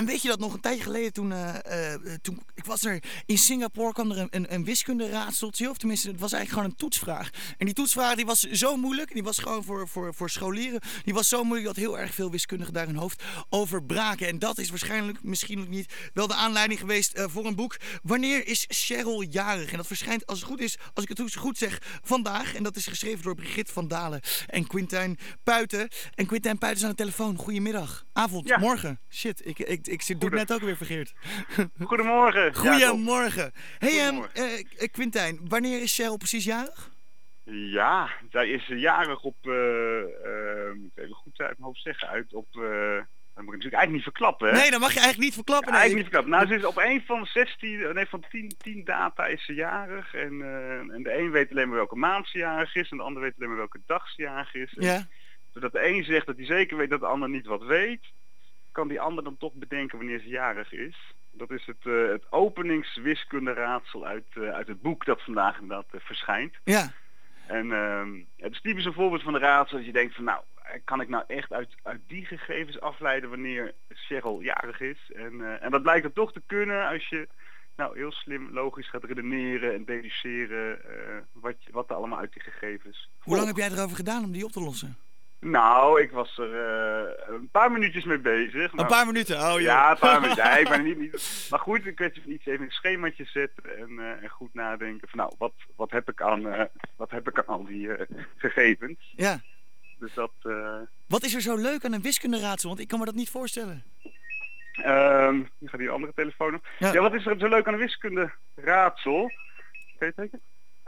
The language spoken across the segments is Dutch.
En weet je dat nog een tijdje geleden toen ik was er in Singapore, kwam er een wiskunde-raadseltje, of tenminste het was eigenlijk gewoon een toetsvraag. En die toetsvraag die was zo moeilijk, die was gewoon voor scholieren, die was zo moeilijk dat heel erg veel wiskundigen daar hun hoofd over braken. En dat is waarschijnlijk, misschien ook niet, wel de aanleiding geweest voor een boek. Wanneer is Cheryl jarig? En dat verschijnt, als het goed is, als ik het goed zeg, vandaag. En dat is geschreven door Brigitte van Dalen en Quintijn Puiten. En Quintijn Puiten is aan de telefoon. Goedemiddag. Avond, Ja. morgen. Shit, ik doe het net ook weer verkeerd. Goedemorgen. Goedemorgen. Hey, Goedemorgen. Quintijn, wanneer is Cheryl precies jarig? Ja, zij is jarig op, moet ik even goed uit mijn hoofd zeggen, dat moet ik natuurlijk eigenlijk niet verklappen, hè? Nee, dat mag je eigenlijk niet verklappen. Nee. Eigenlijk niet verklappen. Nou, ze is op een van 10 data is ze jarig. En de een weet alleen maar welke maand ze jarig is. En de ander weet alleen maar welke dag ze jarig is. Ja. Zodat de een zegt dat hij zeker weet dat de ander niet wat weet, kan die ander dan toch bedenken wanneer ze jarig is. Dat is het openingswiskunderaadsel uit het boek dat vandaag inderdaad verschijnt. Ja. En het is typisch een voorbeeld van de raadsel dat je denkt van nou, kan ik nou echt uit die gegevens afleiden wanneer Cheryl jarig is? En dat blijkt er toch te kunnen als je nou heel slim logisch gaat redeneren en deduceren wat er allemaal uit die gegevens Hoe lang heb jij erover gedaan om die op te lossen? Nou, ik was er een paar minuutjes mee bezig. Een paar minuten? Oh joh. Ja, een paar minuten. Ja, ik ben er niet. Maar goed, een kwestie van iets even een schemaatje zetten en goed nadenken van nou, wat heb ik aan al die gegevens. Ja. Dus dat... Wat is er zo leuk aan een wiskunderaadsel? Want ik kan me dat niet voorstellen. Nu gaat die andere telefoon op. Ja. Ja, wat is er zo leuk aan een wiskunderaadsel? Kun je het tekenen?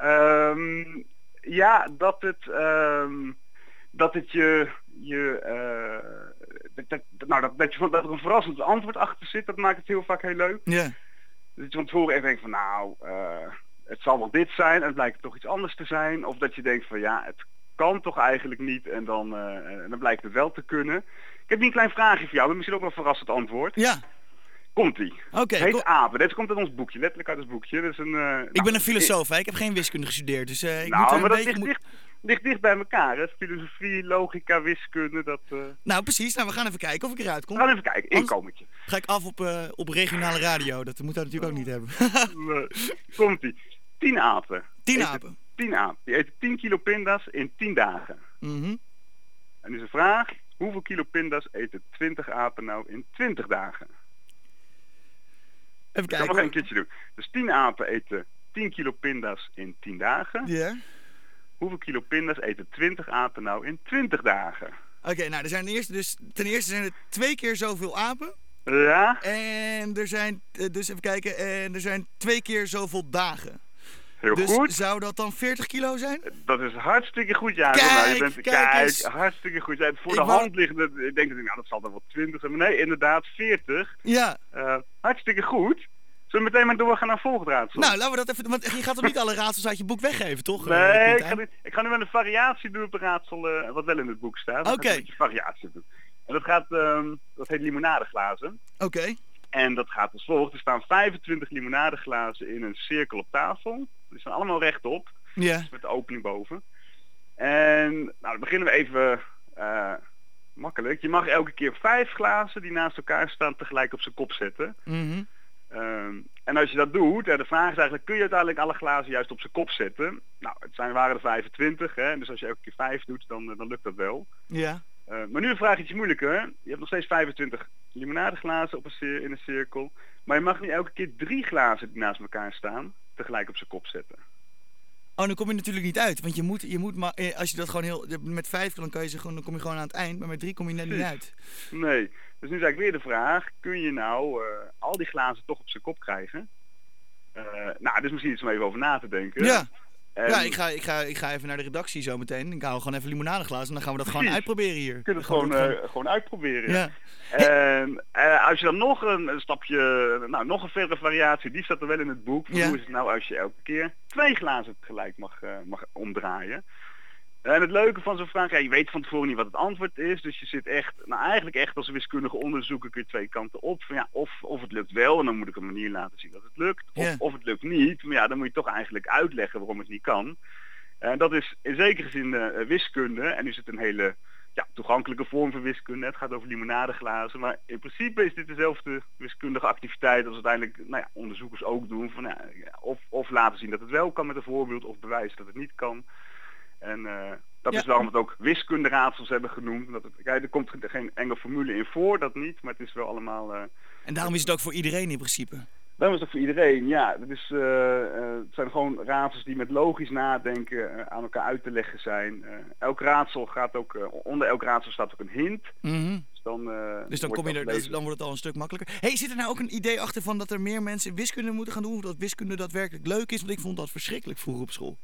Ja, dat het dat er een verrassend antwoord achter zit, dat maakt het heel vaak heel leuk. Ja. Dat je van tevoren echt denkt van nou, het zal wel dit zijn en het blijkt toch iets anders te zijn. Of dat je denkt van ja, het kan toch eigenlijk niet en dan blijkt het wel te kunnen. Ik heb hier een klein vraagje voor jou, maar misschien ook wel een verrassend antwoord. Ja. Komt-ie. Oké. Het heet apen. Dit komt uit ons boekje, letterlijk uit ons boekje. Dat is Ik ben een filosoof, hè? Ik heb geen wiskunde gestudeerd, dus ik moet nou, er een maar dat beetje... ligt dicht bij elkaar, hè? Filosofie, logica, wiskunde, dat... Nou, precies. Nou, we gaan even kijken of ik eruit kom. We gaan even kijken, inkomertje. Ga ik af op regionale radio. Dat moet dat natuurlijk ook niet hebben. Komt-ie. 10 apen. 10 apen. 10 apen. Die eten 10 kilo pinda's in 10 dagen. Mhm. En nu is de vraag, hoeveel kilo pinda's eten 20 apen nou in 20 dagen? Even Ik kan kijken. nog een keertje doen. Dus 10 apen eten 10 kilo pinda's in 10 dagen. Ja. Hoeveel kilo pinda's eten 20 apen nou in 20 dagen? Oké, nou, ten eerste zijn er 2 keer zoveel apen. Ja, En er zijn, dus even kijken, en er zijn 2 keer zoveel dagen. heel Dus goed. zou dat dan 40 kilo zijn? Dat is hartstikke goed, ja. Kijk, kijk eens. Hartstikke goed. Ja, voor Ik de wou- hand ligt, ik denk nou dat zal er wel 20 zijn. Maar nee, inderdaad 40. Ja. Hartstikke goed. Zullen we meteen maar doorgaan naar volgend raadsel? Nou, laten we dat even... Want je gaat toch niet alle raadsels uit je boek weggeven, toch? nee, Quintijn? ik ga nu wel een variatie doen op een raadsel wat wel in het boek staat. Oké. Een beetje variatie doen. En dat heet limonadeglazen. Oké. En dat gaat als volgt. Er staan 25 limonadeglazen in een cirkel op tafel. Die staan allemaal rechtop. Ja. Dus met de opening boven. En nou, dan beginnen we even makkelijk. Je mag elke keer 5 glazen die naast elkaar staan tegelijk op zijn kop zetten. Mhm. En als je dat doet, de vraag is eigenlijk, kun je uiteindelijk alle glazen juist op zijn kop zetten? Nou, waren er 25, hè? Dus als je elke keer 5 doet, dan lukt dat wel. Ja. Maar nu een vraag iets moeilijker. Je hebt nog steeds 25 limonadeglazen in een cirkel. Maar je mag niet elke keer 3 glazen die naast elkaar staan tegelijk op zijn kop zetten. Oh, dan kom je natuurlijk niet uit. Want je moet maar... Als je dat gewoon heel... Met 5 dan dan kom je gewoon aan het eind. Maar met 3 kom je net niet uit. Nee. Dus nu is eigenlijk weer de vraag, kun je nou al die glazen toch op zijn kop krijgen? Nou, dus misschien iets om even over na te denken. Ja. En Ja, ik ga even naar de redactie zo meteen. Ik hou gewoon even limonadeglazen en dan gaan we dat gewoon Precies. uitproberen hier. je kunt het gewoon uitproberen. Ja. En als je dan nog een stapje, nou nog een verdere variatie, die staat er wel in het boek. Ja. Hoe is het nou als je elke keer 2 glazen tegelijk mag omdraaien? En het leuke van zo'n vraag, ja, je weet van tevoren niet wat het antwoord is. Dus je zit echt, nou eigenlijk echt als een wiskundige onderzoeker kun je 2 kanten op. Van, ja, of het lukt wel en dan moet ik een manier laten zien dat het lukt. Ja. Of het lukt niet, maar ja, dan moet je toch eigenlijk uitleggen waarom het niet kan. En dat is in zekere zin wiskunde. En nu is het een hele toegankelijke vorm van wiskunde. Het gaat over limonadeglazen. Maar in principe is dit dezelfde wiskundige activiteit als uiteindelijk onderzoekers ook doen. Van, of laten zien dat het wel kan met een voorbeeld of bewijzen dat het niet kan. En dat is waarom we het ook wiskunderaadsels hebben genoemd. Er komt geen enkele formule in voor, dat niet. Maar het is wel allemaal... en daarom is het ook voor iedereen in principe. Daarom is het voor iedereen, ja. Het zijn gewoon raadsels die met logisch nadenken aan elkaar uit te leggen zijn. Elk raadsel gaat ook, onder elk raadsel staat ook een hint. Mm-hmm. Dus dan wordt het al een stuk makkelijker. Hey, zit er nou ook een idee achter van dat er meer mensen wiskunde moeten gaan doen? Of dat wiskunde daadwerkelijk leuk is? Want ik vond dat verschrikkelijk vroeger op school.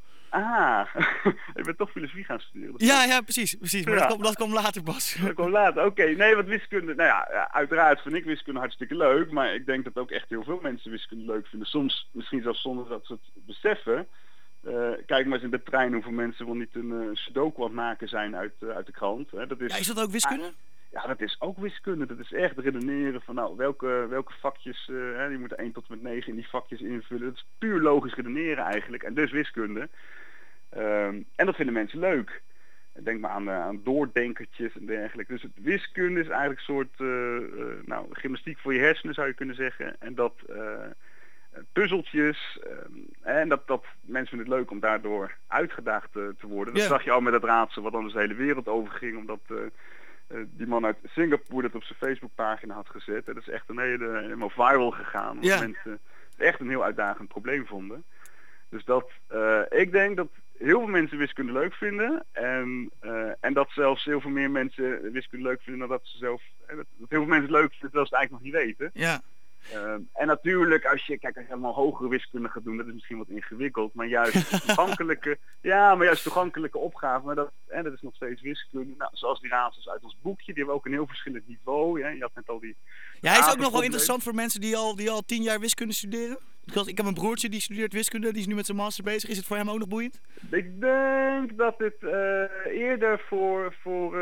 Je bent toch filosofie gaan studeren. Ja, precies. Maar ja. dat kwam later pas. Dat kwam later, oké. Nee, wat wiskunde... uiteraard vind ik wiskunde hartstikke leuk. Maar ik denk dat ook echt heel veel mensen wiskunde leuk vinden. Soms misschien zelfs zonder dat ze het beseffen. Kijk maar eens in de trein hoeveel mensen wel niet een sudoku aan het maken zijn uit de krant. Dat is, is dat ook wiskunde? Ja, dat is ook wiskunde. Dat is echt redeneren van welke vakjes, je moet 1 tot en met 9 in die vakjes invullen. Dat is puur logisch redeneren eigenlijk. En dus wiskunde. En dat vinden mensen leuk. Denk maar aan doordenkertjes en dergelijke. Dus het wiskunde is eigenlijk een soort gymnastiek voor je hersenen zou je kunnen zeggen. En dat puzzeltjes. En dat mensen vinden het leuk om daardoor uitgedaagd te worden. Dat zag je al met het raadsel wat anders de hele wereld overging. Omdat die man uit Singapore dat op zijn Facebookpagina had gezet. Dat is echt helemaal viral gegaan. Omdat mensen het echt een heel uitdagend probleem vonden. Dus ik denk dat heel veel mensen wiskunde leuk vinden. En dat zelfs heel veel meer mensen wiskunde leuk vinden dan dat ze zelf... dat heel veel mensen het leuk vinden terwijl ze het eigenlijk nog niet weten. Ja. En natuurlijk, als je helemaal hogere wiskunde gaat doen, dat is misschien wat ingewikkeld. Maar juist toegankelijke opgaven, maar dat is nog steeds wiskunde. Nou, zoals die raadsels uit ons boekje, die hebben ook een heel verschillend niveau. Je had net al die... Ja, hij is ook nog wel interessant voor mensen die al 10 jaar wiskunde studeren. Ik heb een broertje die studeert wiskunde, die is nu met zijn master bezig. Is het voor hem ook nog boeiend? Ik denk dat het eerder voor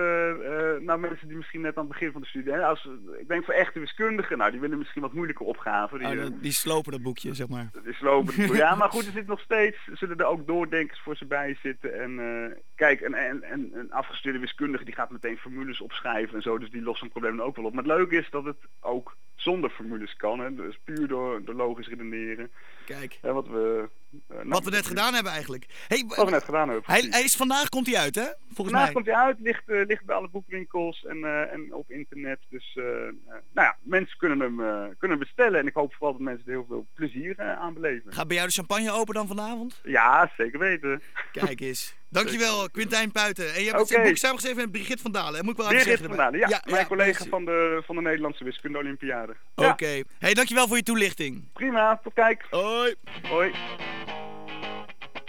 mensen die misschien net aan het begin van de studie... ik denk voor echte wiskundigen, die willen misschien wat moeilijke opgaven. Die slopen dat boekje, zeg maar. Die slopen het boekje. Ja, maar goed, er zit nog steeds, zullen er ook doordenkers voor ze bij zitten. En kijk, een afgestudeerde wiskundige die gaat meteen formules opschrijven en zo, dus die lost een probleem ook wel op. Maar het leuke is dat het ook zonder formules kan, hè? Dus puur door logisch redeneren. Kijk. Wat we net gedaan hebben eigenlijk. Hey, wat we net gedaan hebben. Vandaag komt hij uit, hè? Volgens mij. Vandaag komt hij uit, ligt bij alle boekwinkels en op internet. Dus mensen kunnen hem bestellen. En ik hoop vooral dat mensen er heel veel plezier aan beleven. Gaat bij jou de champagne open dan vanavond? Ja, zeker weten. Kijk eens. Dankjewel, Quintijn Puiten. En je hebt het boek samengeschreven met Brigitte van Dalen. Moet ik wel even zeggen. Brigitte van Dalen, mijn collega van de Nederlandse Wiskunde Olympiade. Oké. Hey, dankjewel voor je toelichting. Prima, tot kijk. Hoi. Hoi.